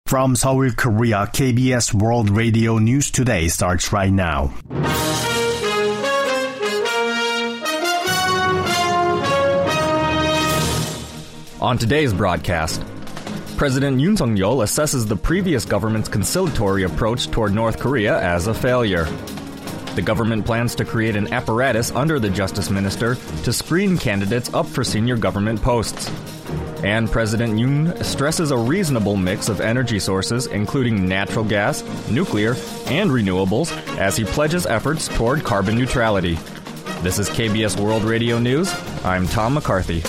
From Seoul, Korea, KBS World Radio News Today starts right now. On today's broadcast, President Yoon Suk-yeol assesses the previous government's conciliatory approach toward North Korea as a failure. The government plans to create an apparatus under the Justice Minister to screen candidates up for senior government posts. And President Yoon stresses a reasonable mix of energy sources, including natural gas, nuclear, and renewables, as he pledges efforts toward carbon neutrality. This is KBS World Radio News. I'm Tom McCarthy.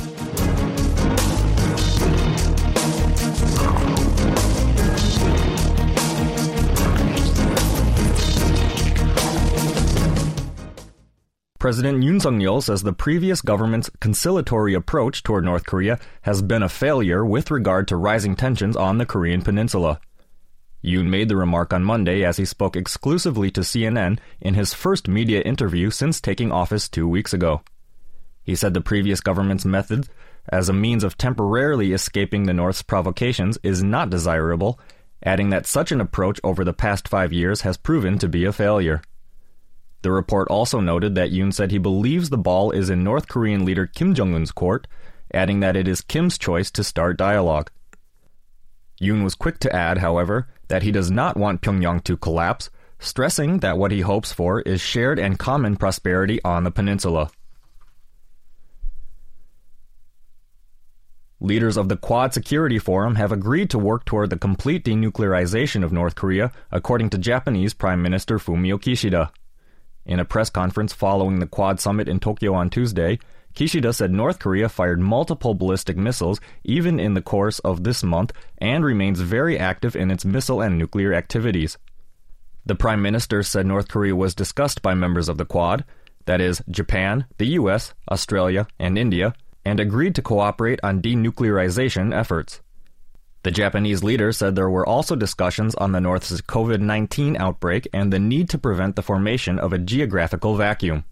President Yoon Suk-yeol says the previous government's conciliatory approach toward North Korea has been a failure with regard to rising tensions on the Korean peninsula. Yoon made the remark on Monday as he spoke exclusively to CNN in his first media interview since taking office 2 weeks ago. He said the previous government's method as a means of temporarily escaping the North's provocations is not desirable, adding that such an approach over the past 5 years has proven to be a failure. The report also noted that Yoon said he believes the ball is in North Korean leader Kim Jong-un's court, adding that it is Kim's choice to start dialogue. Yoon was quick to add, however, that he does not want Pyongyang to collapse, stressing that what he hopes for is shared and common prosperity on the peninsula. Leaders of the Quad Security Forum have agreed to work toward the complete denuclearization of North Korea, according to Japanese Prime Minister Fumio Kishida. In a press conference following the Quad Summit in Tokyo on Tuesday, Kishida said North Korea fired multiple ballistic missiles even in the course of this month and remains very active in its missile and nuclear activities. The Prime Minister said North Korea was discussed by members of the Quad, that is, Japan, the US, Australia, and India, and agreed to cooperate on denuclearization efforts. The Japanese leader said there were also discussions on the North's COVID-19 outbreak and the need to prevent the formation of a geographical vacuum.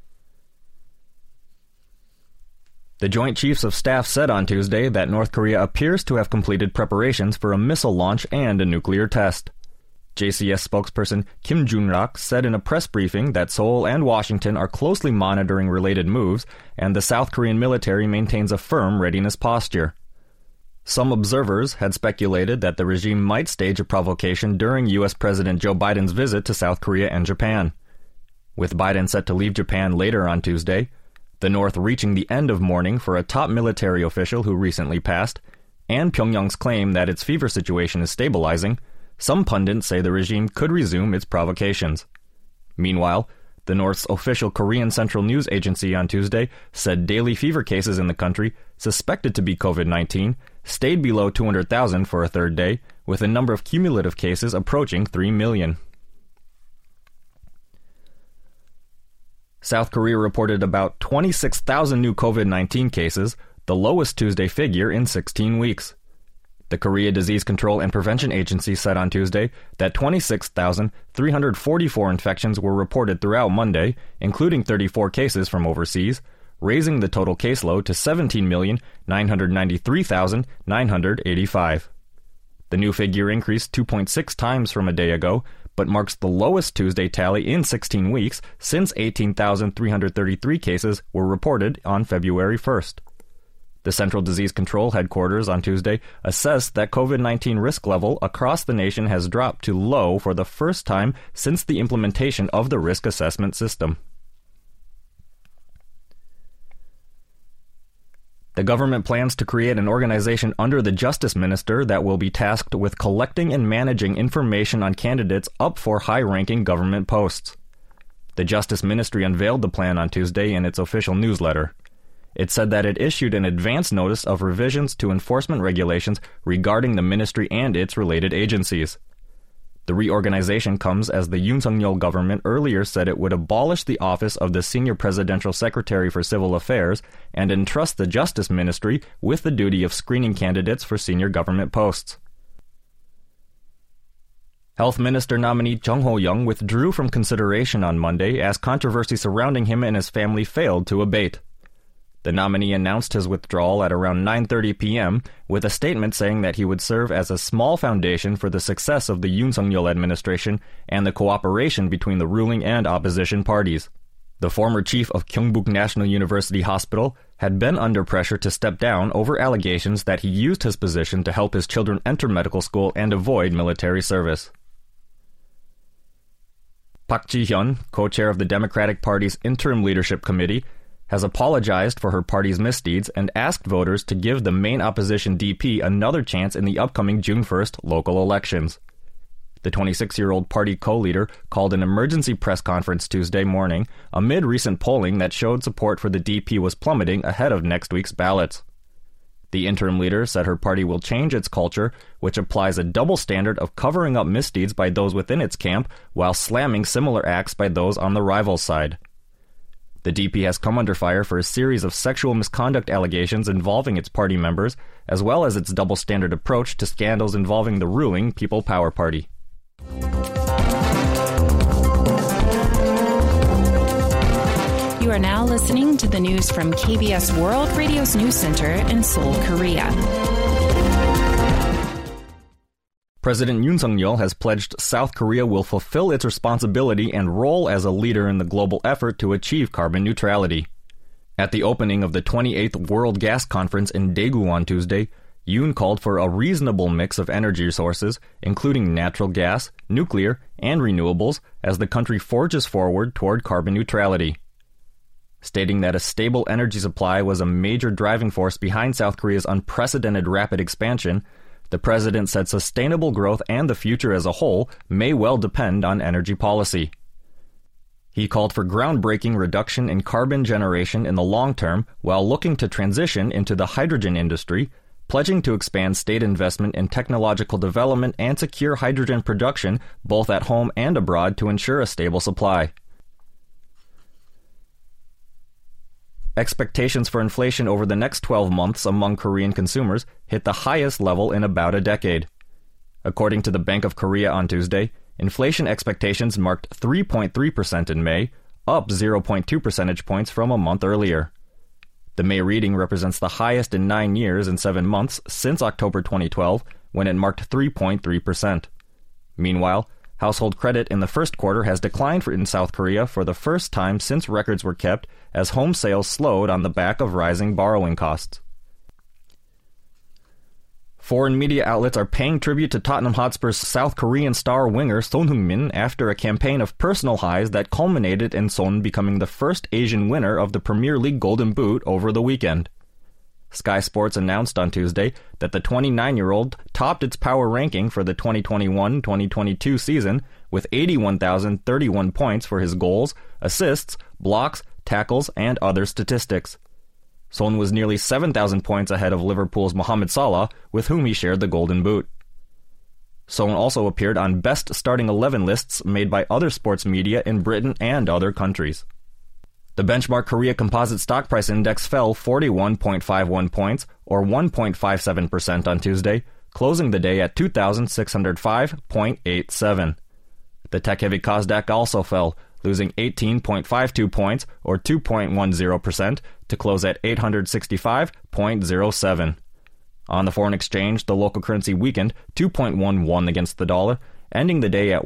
The Joint Chiefs of Staff said on Tuesday that North Korea appears to have completed preparations for a missile launch and a nuclear test. JCS spokesperson Kim Jun-rak said in a press briefing that Seoul and Washington are closely monitoring related moves, and the South Korean military maintains a firm readiness posture. Some observers had speculated that the regime might stage a provocation during U.S. President Joe Biden's visit to South Korea and Japan. With Biden set to leave Japan later on Tuesday, the North reaching the end of mourning for a top military official who recently passed, and Pyongyang's claim that its fever situation is stabilizing, some pundits say the regime could resume its provocations. Meanwhile, the North's official Korean Central News Agency on Tuesday said daily fever cases in the country, suspected to be COVID-19, stayed below 200,000 for a third day, with a number of cumulative cases approaching 3 million. South Korea reported about 26,000 new COVID-19 cases, the lowest Tuesday figure in 16 weeks. The Korea Disease Control and Prevention Agency said on Tuesday that 26,344 infections were reported throughout Monday, including 34 cases from overseas, raising the total caseload to 17,993,985. The new figure increased 2.6 times from a day ago, but marks the lowest Tuesday tally in 16 weeks since 18,333 cases were reported on February 1st. The Central Disease Control Headquarters on Tuesday assessed that COVID-19 risk level across the nation has dropped to low for the first time since the implementation of the risk assessment system. The government plans to create an organization under the Justice Minister that will be tasked with collecting and managing information on candidates up for high-ranking government posts. The Justice Ministry unveiled the plan on Tuesday in its official newsletter. It said that it issued an advance notice of revisions to enforcement regulations regarding the ministry and its related agencies. The reorganization comes as the Yoon Suk-yeol government earlier said it would abolish the office of the Senior Presidential Secretary for Civil Affairs and entrust the Justice Ministry with the duty of screening candidates for senior government posts. Health Minister nominee Jung Ho-young withdrew from consideration on Monday as controversy surrounding him and his family failed to abate. The nominee announced his withdrawal at around 9:30 p.m. with a statement saying that he would serve as a small foundation for the success of the Yoon Suk-yeol administration and the cooperation between the ruling and opposition parties. The former chief of Gyeongbuk National University Hospital had been under pressure to step down over allegations that he used his position to help his children enter medical school and avoid military service. Park Ji-hyun, co-chair of the Democratic Party's Interim Leadership Committee, has apologized for her party's misdeeds and asked voters to give the main opposition DP another chance in the upcoming June 1st local elections. The 26-year-old party co-leader called an emergency press conference Tuesday morning amid recent polling that showed support for the DP was plummeting ahead of next week's ballots. The interim leader said her party will change its culture, which applies a double standard of covering up misdeeds by those within its camp while slamming similar acts by those on the rival's side. The DP has come under fire for a series of sexual misconduct allegations involving its party members, as well as its double-standard approach to scandals involving the ruling People Power Party. You are now listening to the news from KBS World Radio's News Center in Seoul, Korea. President Yoon Suk-yeol has pledged South Korea will fulfill its responsibility and role as a leader in the global effort to achieve carbon neutrality. At the opening of the 28th World Gas Conference in Daegu on Tuesday, Yoon called for a reasonable mix of energy sources, including natural gas, nuclear, and renewables, as the country forges forward toward carbon neutrality. Stating that a stable energy supply was a major driving force behind South Korea's unprecedented rapid expansion, the president said sustainable growth and the future as a whole may well depend on energy policy. He called for groundbreaking reduction in carbon generation in the long term while looking to transition into the hydrogen industry, pledging to expand state investment in technological development and secure hydrogen production both at home and abroad to ensure a stable supply. Expectations for inflation over the next 12 months among Korean consumers hit the highest level in about a decade. According to the Bank of Korea on Tuesday, inflation expectations marked 3.3% in May, up 0.2 percentage points from a month earlier. The May reading represents the highest in 9 years and 7 months since October 2012, when it marked 3.3%. Meanwhile, household credit in the first quarter has declined in South Korea for the first time since records were kept, as home sales slowed on the back of rising borrowing costs. Foreign media outlets are paying tribute to Tottenham Hotspur's South Korean star winger Son Heung-min after a campaign of personal highs that culminated in Son becoming the first Asian winner of the Premier League Golden Boot over the weekend. Sky Sports announced on Tuesday that the 29-year-old topped its power ranking for the 2021-2022 season with 81,031 points for his goals, assists, blocks, tackles, and other statistics. Son was nearly 7,000 points ahead of Liverpool's Mohamed Salah, with whom he shared the Golden Boot. Son also appeared on best starting 11 lists made by other sports media in Britain and other countries. The benchmark Korea Composite Stock Price Index fell 41.51 points, or 1.57% on Tuesday, closing the day at 2,605.87. The tech-heavy Kosdaq also fell, losing 18.52 points, or 2.10%, to close at 865.07. On the foreign exchange, the local currency weakened 2.11 against the dollar, ending the day at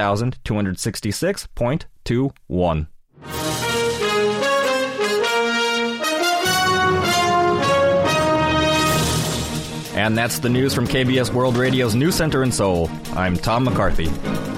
1,266.21. And that's the news from KBS World Radio's News Center in Seoul. I'm Tom McCarthy.